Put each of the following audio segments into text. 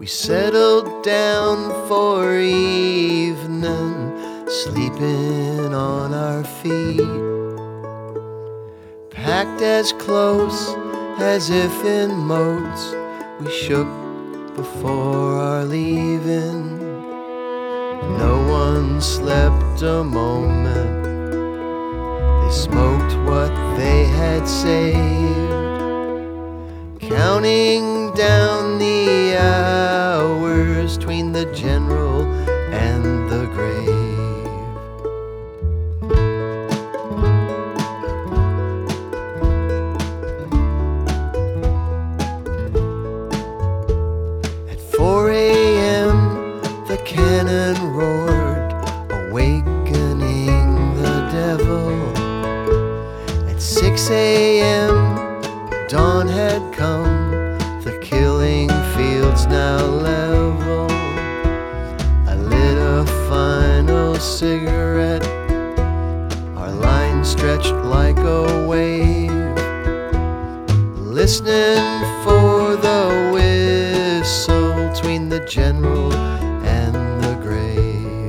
settled down for evening, sleeping on our feet, packed as close as if in motes we shook before our leaving. No one slept a moment. They smoked what they had saved, counting down the hours between the general and the grave. At 4 a.m. the cannon roared, awakening the devil. At 6 a.m. dawn had come, the killing fields now level. I lit a final cigarette, our line stretched like a wave, listening for the whistle between the general and the grave.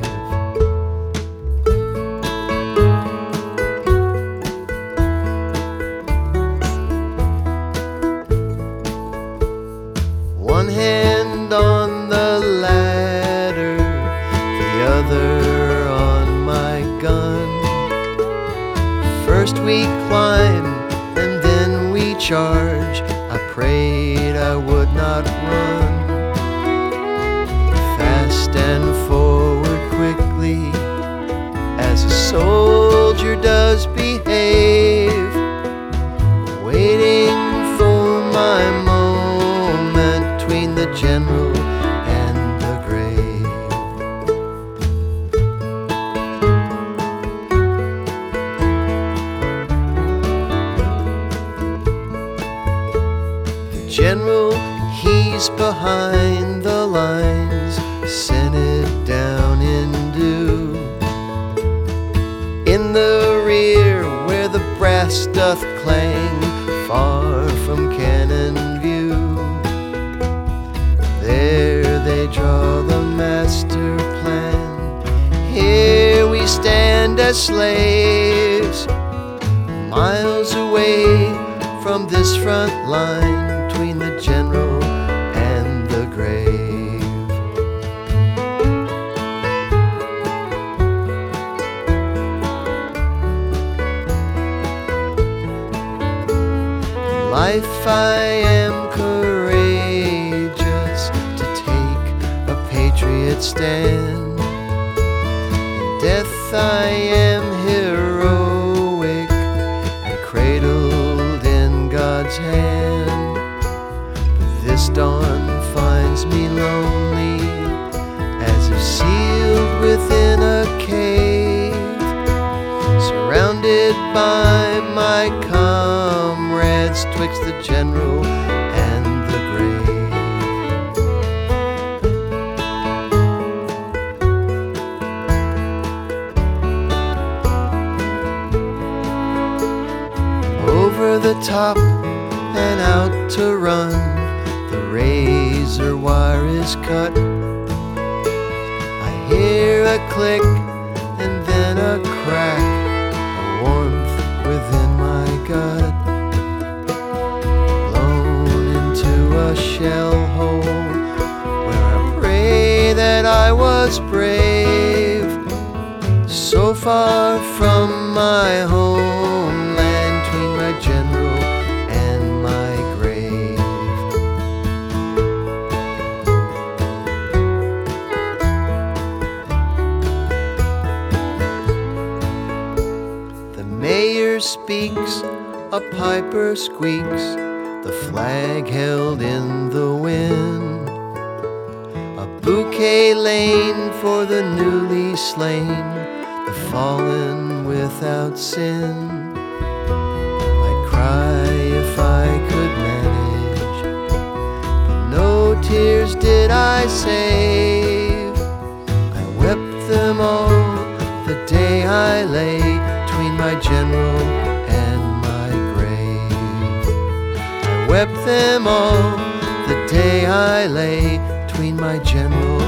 One hand on the ladder, the other on my gun. First we climb and then we charge. I prayed I would not run. Fast and forward quickly, as a soldier does behave, waiting for my moment between the general and the grave. The general, he's behind the lines, scented down in dew. In the rear where the brass doth clang, far from cannon view, there they draw the master plan. Here we stand as slaves, miles away from this front line between the general and the grave. In life I am courageous to take a patriot stand. In death I am heroic and cradled in God's hand. But this dawn finds me lonely, as if sealed within a cave, surrounded by my comrades twixt the general and the grave. Over the top and out to run, the razor wire is cut. I hear a click and then a crack, a warmth within my gut, blown into a shell hole where I pray that I was brave, so far from my homeland between my general and my grave. The mayor speaks, a piper squeaks, the flag held in the wind, a bouquet laid for the newly slain, the fallen without sin. I'd cry if I could manage, but no tears did I save. I wept them all the day I lay between my general and my grave. I wept them all the day I lay between my general